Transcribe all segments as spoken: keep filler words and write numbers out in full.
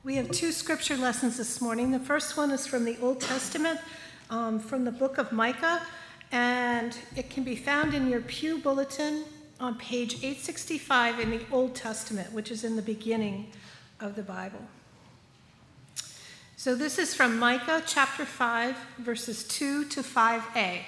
We have two scripture lessons this morning. The first one is from the Old Testament, um, from the book of Micah, and it can be found in your Pew Bulletin on page eight sixty-five in the Old Testament, which is in the beginning of the Bible. So this is from Micah chapter five, verses two to five a.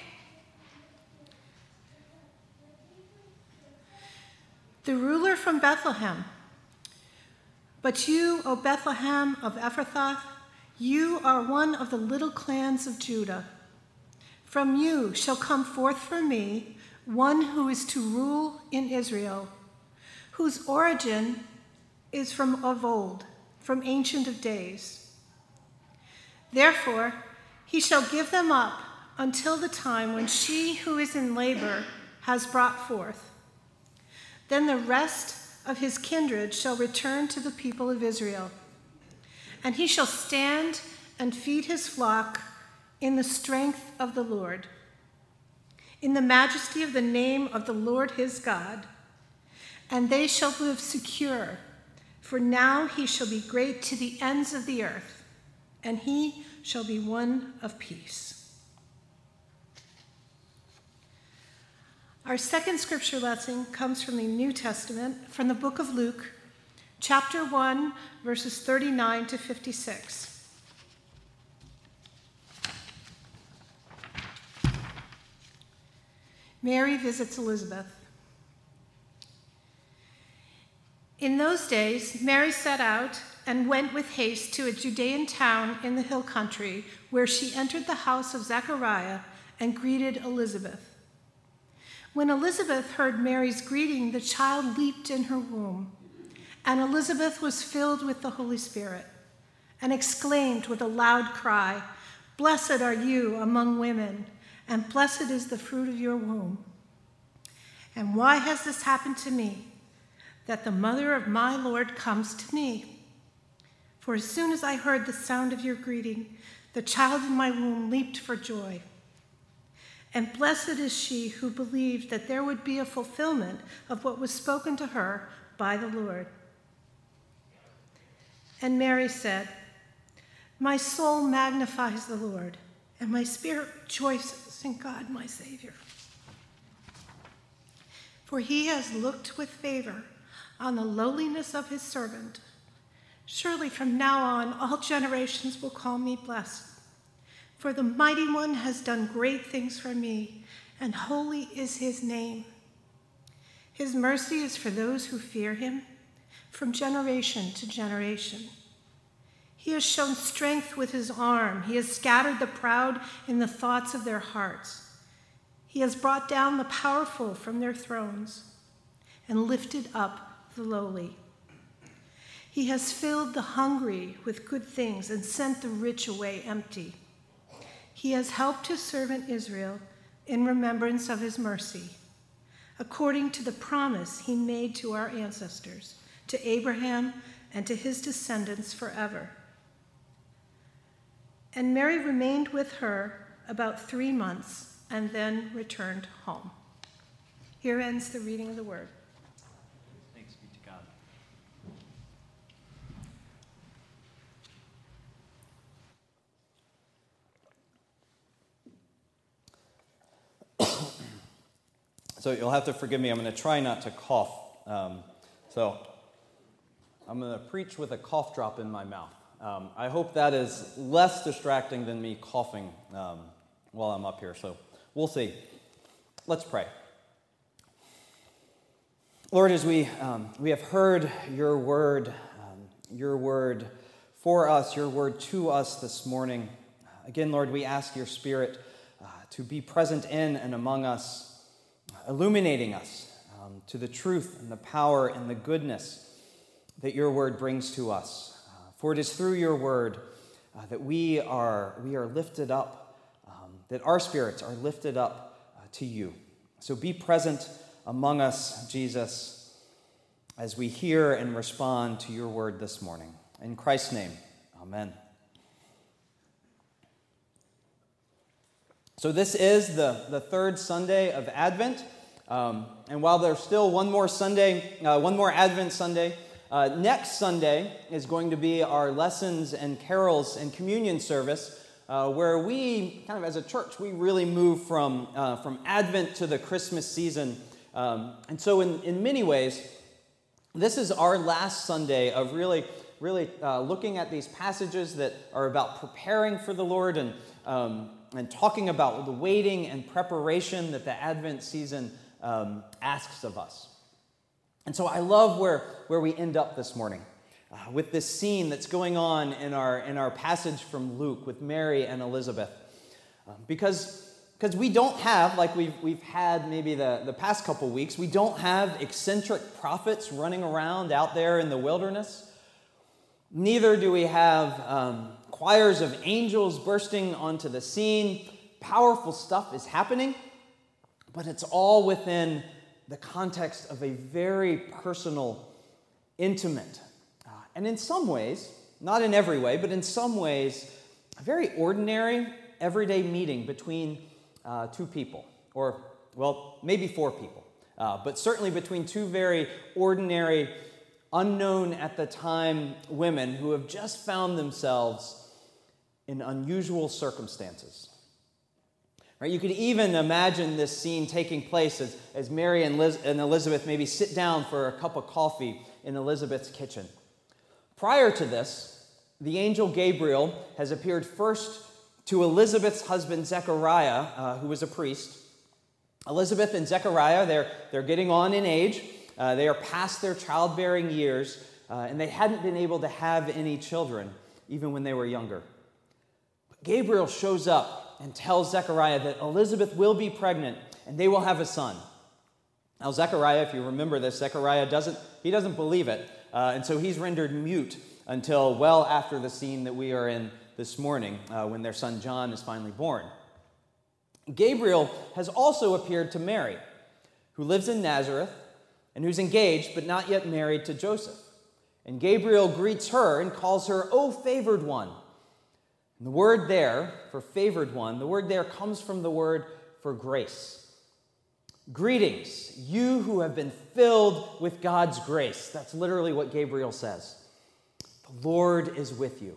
The ruler from Bethlehem. But you, O Bethlehem of Ephrathah, you are one of the little clans of Judah. From you shall come forth for me one who is to rule in Israel, whose origin is from of old, from ancient of days. Therefore, he shall give them up until the time when she who is in labor has brought forth. Then the rest of his kindred shall return to the people of Israel, and he shall stand and feed his flock in the strength of the Lord, in the majesty of the name of the Lord his God, and they shall live secure, for now he shall be great to the ends of the earth, and he shall be one of peace. Our second scripture lesson comes from the New Testament, from the book of Luke, chapter one, verses thirty-nine to fifty-six. Mary visits Elizabeth. In those days, Mary set out and went with haste to a Judean town in the hill country, where she entered the house of Zechariah and greeted Elizabeth. When Elizabeth heard Mary's greeting, the child leaped in her womb, and Elizabeth was filled with the Holy Spirit and exclaimed with a loud cry, "Blessed are you among women, and blessed is the fruit of your womb. And why has this happened to me, that the mother of my Lord comes to me? For as soon as I heard the sound of your greeting, the child in my womb leaped for joy. And blessed is she who believed that there would be a fulfillment of what was spoken to her by the Lord." And Mary said, "My soul magnifies the Lord, and my spirit rejoices in God my Savior. For he has looked with favor on the lowliness of his servant. Surely from now on all generations will call me blessed. For the Mighty One has done great things for me, and holy is his name. His mercy is for those who fear him, from generation to generation. He has shown strength with his arm. He has scattered the proud in the thoughts of their hearts. He has brought down the powerful from their thrones and lifted up the lowly. He has filled the hungry with good things and sent the rich away empty. He has helped his servant Israel in remembrance of his mercy, according to the promise he made to our ancestors, to Abraham and to his descendants forever." And Mary remained with her about three months and then returned home. Here ends the reading of the word. Thanks be to God. So you'll have to forgive me. I'm going to try not to cough. Um, so I'm going to preach with a cough drop in my mouth. Um, I hope that is less distracting than me coughing um, while I'm up here. So we'll see. Let's pray. Lord, as we um, we have heard your word, um, your word for us, your word to us this morning. Again, Lord, we ask your Spirit uh, to be present in and among us, illuminating us um, to the truth and the power and the goodness that your word brings to us. Uh, for it is through your word uh, that we are we are lifted up, um, that our spirits are lifted up uh, to you. So be present among us, Jesus, as we hear and respond to your word this morning. In Christ's name, amen. So this is the, the third Sunday of Advent. Um, and while there's still one more Sunday, uh, one more Advent Sunday Uh, next Sunday is going to be our lessons and carols and communion service, uh, where we, kind of as a church, we really move from, uh, from Advent to the Christmas season. Um, and so in, in many ways, this is our last Sunday of really, really uh, looking at these passages that are about preparing for the Lord and, um, and talking about the waiting and preparation that the Advent season um, asks of us. And so I love where, where we end up this morning uh, with this scene that's going on in our, in our passage from Luke with Mary and Elizabeth. Um, because, because we don't have, like we've, we've had maybe the, the past couple weeks, we don't have eccentric prophets running around out there in the wilderness. Neither do we have um, choirs of angels bursting onto the scene. Powerful stuff is happening, but it's all within the context of a very personal, intimate, uh, and in some ways, not in every way, but in some ways, a very ordinary, everyday meeting between uh, two people, or, well, maybe four people, uh, but certainly between two very ordinary, unknown at the time women who have just found themselves in unusual circumstances. Right? You could even imagine this scene taking place as, as Mary and, Liz, and Elizabeth maybe sit down for a cup of coffee in Elizabeth's kitchen. Prior to this, the angel Gabriel has appeared first to Elizabeth's husband Zechariah, uh, who was a priest. Elizabeth and Zechariah, they're, they're getting on in age. Uh, they are past their childbearing years, uh, and they hadn't been able to have any children, even when they were younger. But Gabriel shows up and tells Zechariah that Elizabeth will be pregnant and they will have a son. Now, Zechariah, if you remember this, Zechariah doesn't, he doesn't believe it, uh, and so he's rendered mute until well after the scene that we are in this morning, uh, when their son John is finally born. Gabriel has also appeared to Mary, who lives in Nazareth and who's engaged but not yet married to Joseph. And Gabriel greets her and calls her, "O favored one." And the word there, for favored one, the word there comes from the word for grace. Greetings, you who have been filled with God's grace. That's literally what Gabriel says. The Lord is with you.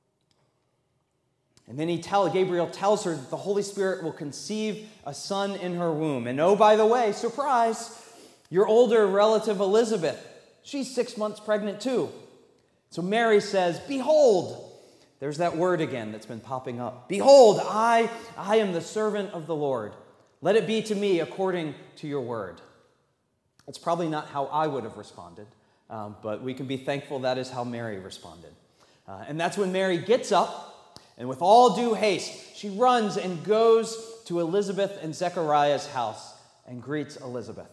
And then he tell, Gabriel tells her that the Holy Spirit will conceive a son in her womb. And oh, by the way, surprise, your older relative Elizabeth, she's six months pregnant too. So Mary says, "Behold," there's that word again that's been popping up. "Behold, I, I am the servant of the Lord. Let it be to me according to your word." It's probably not how I would have responded, um, but we can be thankful that is how Mary responded. Uh, and that's when Mary gets up, and with all due haste, she runs and goes to Elizabeth and Zechariah's house and greets Elizabeth.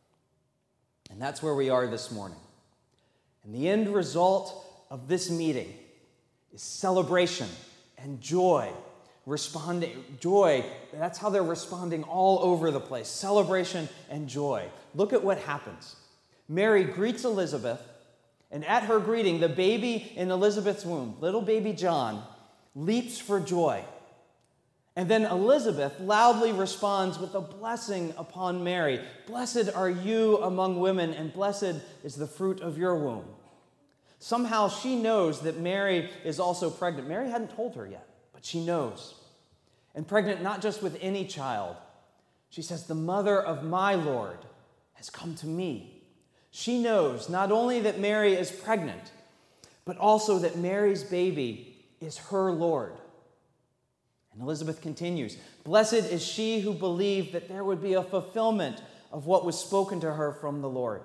And that's where we are this morning. And the end result of this meeting is celebration and joy. Responding, joy, that's how they're responding all over the place. Celebration and joy. Look at what happens. Mary greets Elizabeth, and at her greeting, the baby in Elizabeth's womb, little baby John, leaps for joy. And then Elizabeth loudly responds with a blessing upon Mary. "Blessed are you among women, and blessed is the fruit of your womb." Somehow she knows that Mary is also pregnant. Mary hadn't told her yet, but she knows. And pregnant not just with any child. She says, "The mother of my Lord has come to me." She knows not only that Mary is pregnant, but also that Mary's baby is her Lord. And Elizabeth continues, "Blessed is she who believed that there would be a fulfillment of what was spoken to her from the Lord."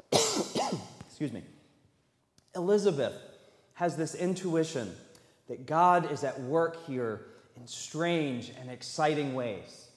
Excuse me. Elizabeth has this intuition that God is at work here in strange and exciting ways.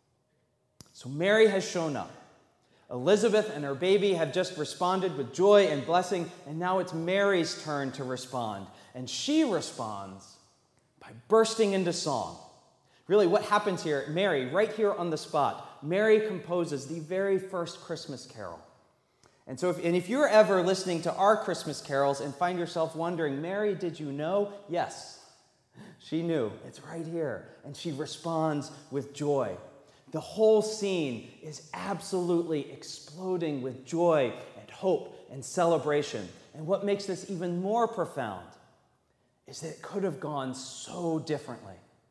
So Mary has shown up. Elizabeth and her baby have just responded with joy and blessing, and now it's Mary's turn to respond. And she responds by bursting into song. Really, what happens here, Mary, right here on the spot, Mary composes the very first Christmas carol. And so, if, and if you're ever listening to our Christmas carols and find yourself wondering, "Mary, did you know?" Yes, she knew. It's right here. And she responds with joy. The whole scene is absolutely exploding with joy and hope and celebration. and what makes this even more profound, is that it could have gone so differently.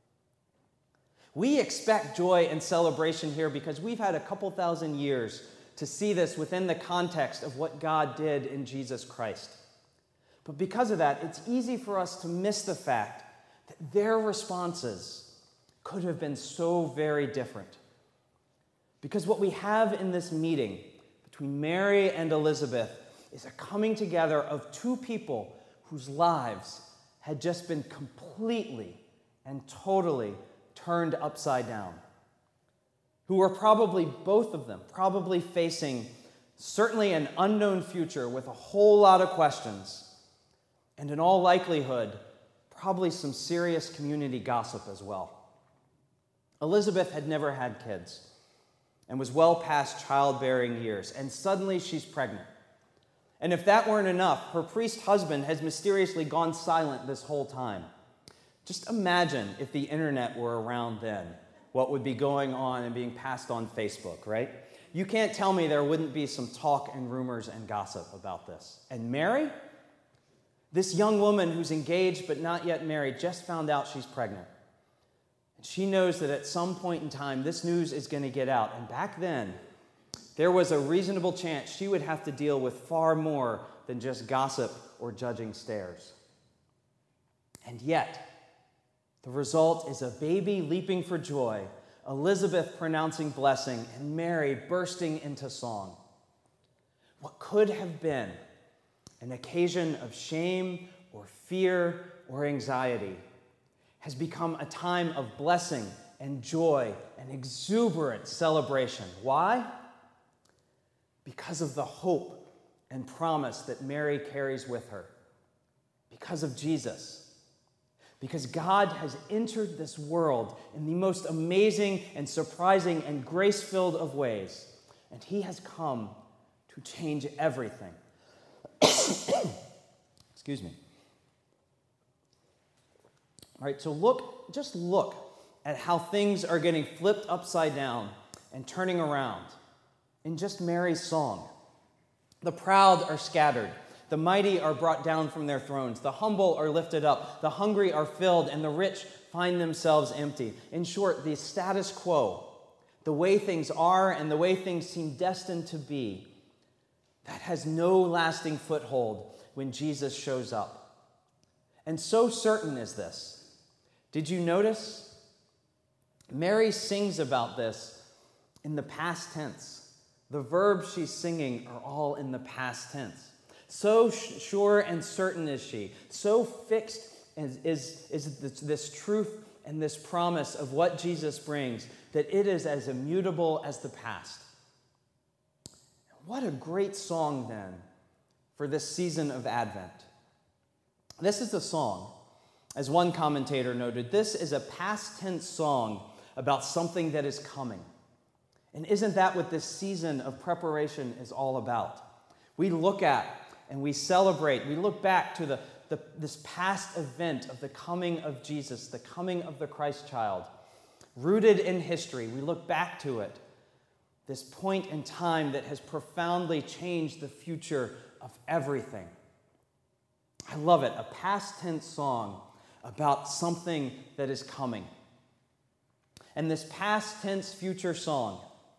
We expect joy and celebration here because we've had a couple thousand years to see this within the context of what God did in Jesus Christ. But because of that, it's easy for us to miss the fact that their responses could have been so very different. Because what we have in this meeting between Mary and Elizabeth is a coming together of two people whose lives had just been completely and totally turned upside down, who were probably, both of them, probably facing certainly an unknown future with a whole lot of questions, and in all likelihood, probably some serious community gossip as well. Elizabeth had never had kids and was well past childbearing years, and suddenly she's pregnant. And if that weren't enough, her priest husband has mysteriously gone silent this whole time. Just imagine if the internet were around then, what would be going on and being passed on Facebook, right? You can't tell me there wouldn't be some talk and rumors and gossip about this. And Mary? This young woman who's engaged but not yet married just found out she's pregnant. And she knows that at some point in time, this news is going to get out. And back then, there was a reasonable chance she would have to deal with far more than just gossip or judging stares. And yet, the result is a baby leaping for joy, Elizabeth pronouncing blessing, and Mary bursting into song. What could have been an occasion of shame or fear or anxiety has become a time of blessing and joy and exuberant celebration. Why? Because of the hope and promise that Mary carries with her. Because of Jesus. Because God has entered this world in the most amazing and surprising and grace-filled of ways. And he has come to change everything. Excuse me. All right, so look, just look at how things are getting flipped upside down and turning around in just Mary's song. The proud are scattered. The mighty are brought down from their thrones. The humble are lifted up. The hungry are filled, and the rich find themselves empty. In short, the status quo, the way things are and the way things seem destined to be, that has no lasting foothold when Jesus shows up. And so certain is this. Did you notice? Mary sings about this in the past tense. The verbs she's singing are all in the past tense. So sure and certain is she, so fixed is, is, is this, this truth and this promise of what Jesus brings, that it is as immutable as the past. What a great song, then, for this season of Advent. This is a song, as one commentator noted, this is a past tense song about something that is coming. And isn't that what this season of preparation is all about? We look at and we celebrate, we look back to the, the, this past event of the coming of Jesus, the coming of the Christ child. Rooted in history, we look back to it, this point in time that has profoundly changed the future of everything. I love it, a past tense song about something that is coming. And this past tense future song,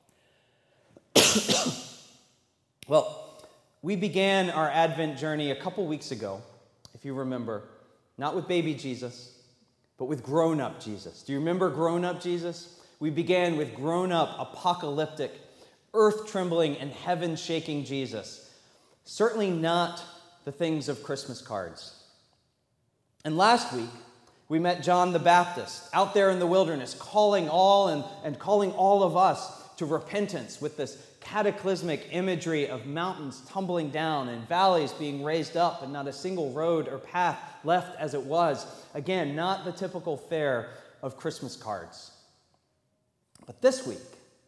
well, we began our Advent journey a couple weeks ago, if you remember, not with baby Jesus, but with grown-up Jesus. Do you remember grown-up Jesus? We began with grown-up, apocalyptic, earth-trembling, and heaven-shaking Jesus. Certainly not the things of Christmas cards. And last week, we met John the Baptist out there in the wilderness, calling all and, and calling all of us to repentance with this cataclysmic imagery of mountains tumbling down and valleys being raised up and not a single road or path left as it was. Again, not the typical fare of Christmas cards. But this week,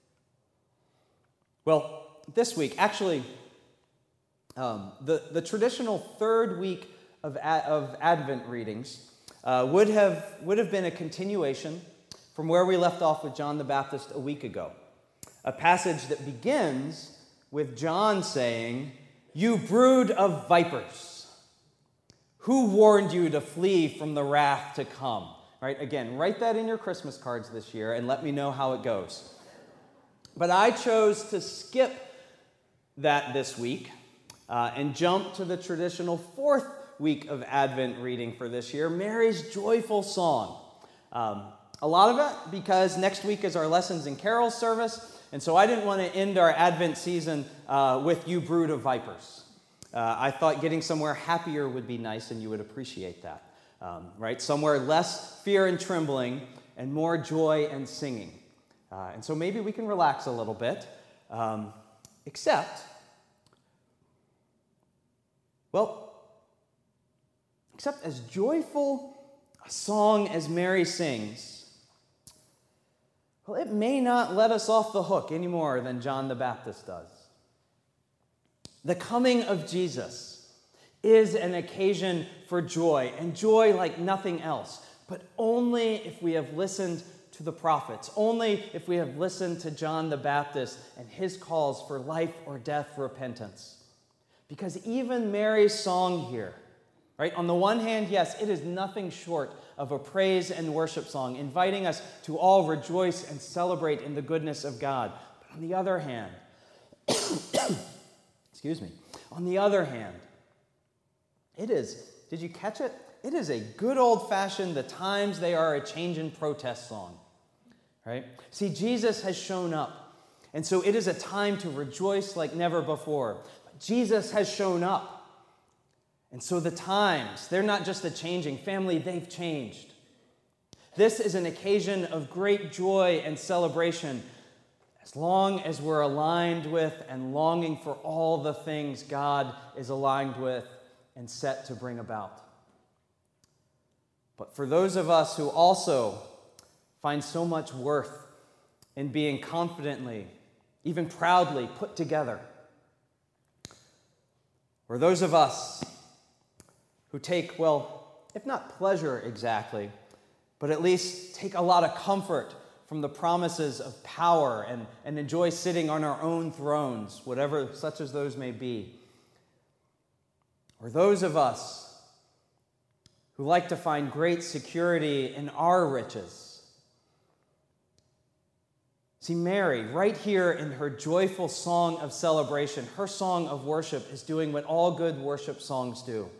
well, this week, actually, um, the, the traditional third week of, of Advent readings uh, would have, would have been a continuation from where we left off with John the Baptist a week ago. A passage that begins with John saying, You brood of vipers, who warned you to flee from the wrath to come? Right? Again, write that in your Christmas cards this year and let me know how it goes. But I chose to skip that this week uh, and jump to the traditional fourth week of Advent reading for this year, Mary's joyful song. Um, a lot of it because next week is our Lessons and Carols service, and so I didn't want to end our Advent season uh, with You Brood of Vipers. Uh, I thought getting somewhere happier would be nice, and you would appreciate that. Um, right? Somewhere less fear and trembling and more joy and singing. Uh, and so maybe we can relax a little bit, um, except, well, except as joyful a song as Mary sings, well, it may not let us off the hook any more than John the Baptist does. The coming of Jesus is an occasion for joy, and joy like nothing else, but only if we have listened to the prophets, only if we have listened to John the Baptist and his calls for life or death repentance. Because even Mary's song here, right, on the one hand, yes, it is nothing short of a praise and worship song, inviting us to all rejoice and celebrate in the goodness of God. But on the other hand, excuse me, on the other hand, it is, did you catch it? It is a good old-fashioned, the times they are a changin' protest song, right? See, Jesus has shown up, and so it is a time to rejoice like never before. But Jesus has shown up, and so the times, they're not just a changing. Family, they've changed. This is an occasion of great joy and celebration as long as we're aligned with and longing for all the things God is aligned with and set to bring about. But for those of us who also find so much worth in being confidently, even proudly put together, or those of us who take, well, if not pleasure exactly, but at least take a lot of comfort from the promises of power and, and enjoy sitting on our own thrones, whatever such as those may be, or those of us who like to find great security in our riches. See, Mary, right here in her joyful song of celebration, her song of worship is doing what all good worship songs do.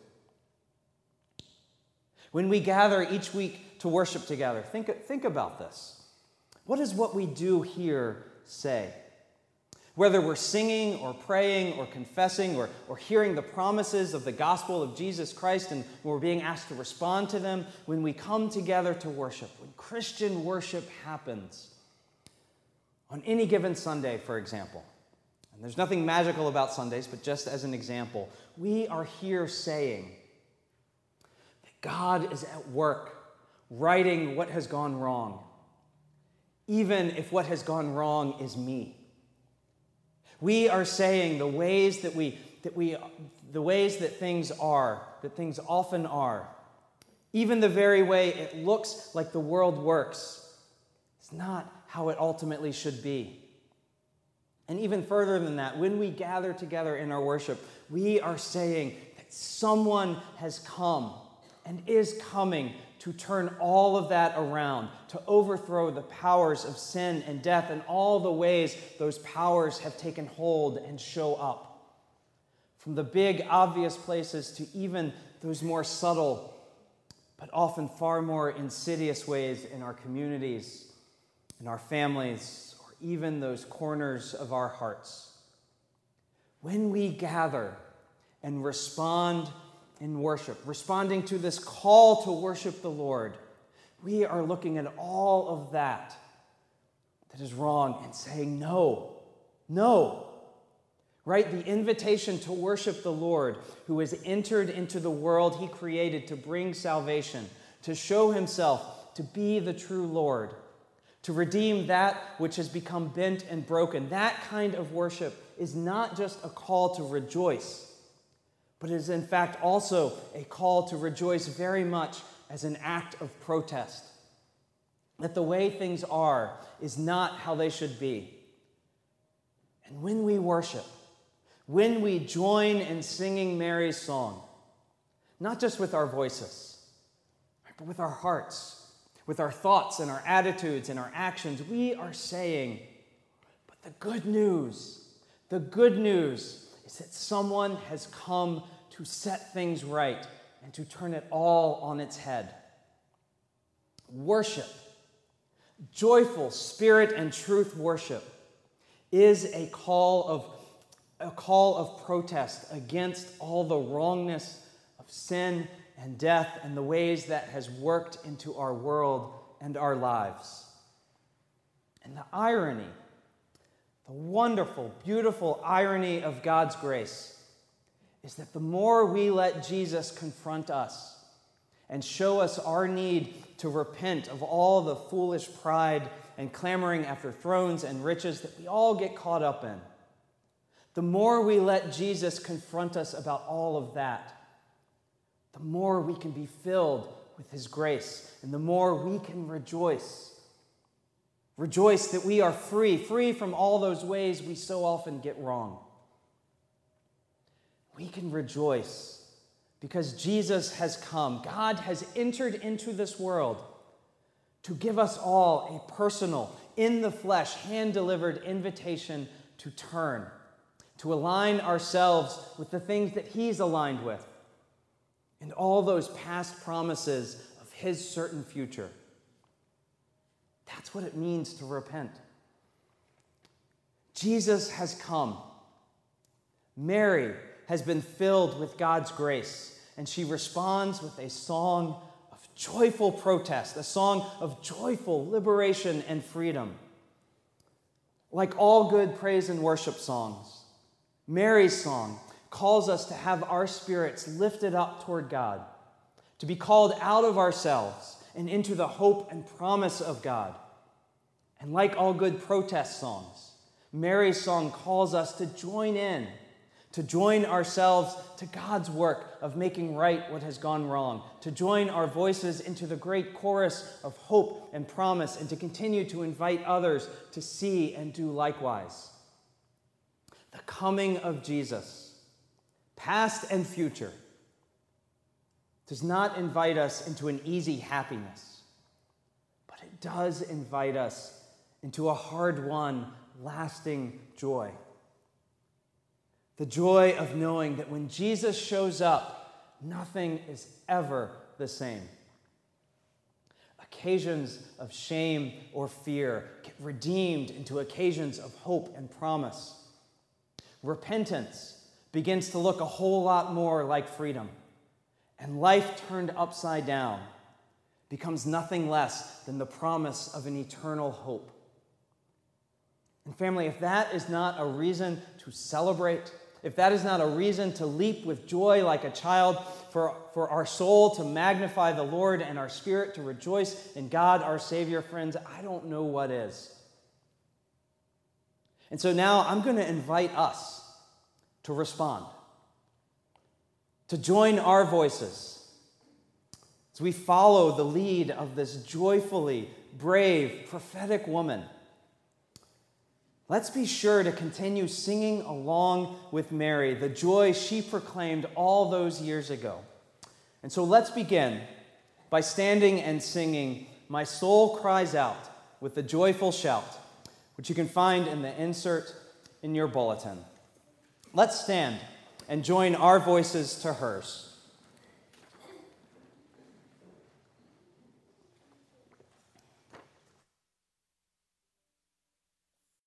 When we gather each week to worship together, think, think about this. What does what we do here say? Whether we're singing or praying or confessing or, or hearing the promises of the gospel of Jesus Christ and we're being asked to respond to them, when we come together to worship, when Christian worship happens, on any given Sunday, for example, and there's nothing magical about Sundays, but just as an example, we are here saying that God is at work righting what has gone wrong, even if what has gone wrong is me. We are saying the ways that we, that we, the ways that things are, that things often are, even the very way it looks like the world works, is not how it ultimately should be. And even further than that, when we gather together in our worship, we are saying that someone has come and is coming to turn all of that around, to overthrow the powers of sin and death and all the ways those powers have taken hold and show up. From the big, obvious places to even those more subtle, but often far more insidious ways in our communities, in our families, or even those corners of our hearts. When we gather and respond in worship, responding to this call to worship the Lord, we are looking at all of that that is wrong and saying no, no. Right? The invitation to worship the Lord who has entered into the world he created to bring salvation, to show himself to be the true Lord, to redeem that which has become bent and broken. That kind of worship is not just a call to rejoice, but it is in fact also a call to rejoice very much as an act of protest. That the way things are is not how they should be. And when we worship, when we join in singing Mary's song, not just with our voices, but with our hearts, with our thoughts and our attitudes and our actions, we are saying, but the good news, the good news is that someone has come to set things right and to turn it all on its head. Worship, joyful spirit and truth worship, is a call of a call of protest against all the wrongness of sin and death and the ways that has worked into our world and our lives. And the irony, the wonderful, beautiful irony of God's grace is that the more we let Jesus confront us and show us our need to repent of all the foolish pride and clamoring after thrones and riches that we all get caught up in, the more we let Jesus confront us about all of that, the more we can be filled with his grace, and the more we can rejoice. Rejoice that we are free, free from all those ways we so often get wrong. We can rejoice because Jesus has come. God has entered into this world to give us all a personal, in the flesh, hand-delivered invitation to turn, to align ourselves with the things that he's aligned with, and all those past promises of his certain future. That's what it means to repent. Jesus has come. Mary has been filled with God's grace, and she responds with a song of joyful protest, a song of joyful liberation and freedom. Like all good praise and worship songs, Mary's song calls us to have our spirits lifted up toward God, to be called out of ourselves and into the hope and promise of God. And like all good protest songs, Mary's song calls us to join in, to join ourselves to God's work of making right what has gone wrong, to join our voices into the great chorus of hope and promise, and to continue to invite others to see and do likewise. The coming of Jesus, past and future, does not invite us into an easy happiness, but it does invite us into a hard-won, lasting joy. The joy of knowing that when Jesus shows up, nothing is ever the same. Occasions of shame or fear get redeemed into occasions of hope and promise. Repentance begins to look a whole lot more like freedom, and life turned upside down becomes nothing less than the promise of an eternal hope. And family, if that is not a reason to celebrate, if that is not a reason to leap with joy like a child, for, for our soul to magnify the Lord and our spirit to rejoice in God, our Savior, friends, I don't know what is. And so now I'm going to invite us to respond, to join our voices as we follow the lead of this joyfully brave, prophetic woman. Let's be sure to continue singing along with Mary, the joy she proclaimed all those years ago. And so let's begin by standing and singing "My Soul Cries Out" with the joyful shout, which you can find in the insert in your bulletin. Let's stand and join our voices to hers.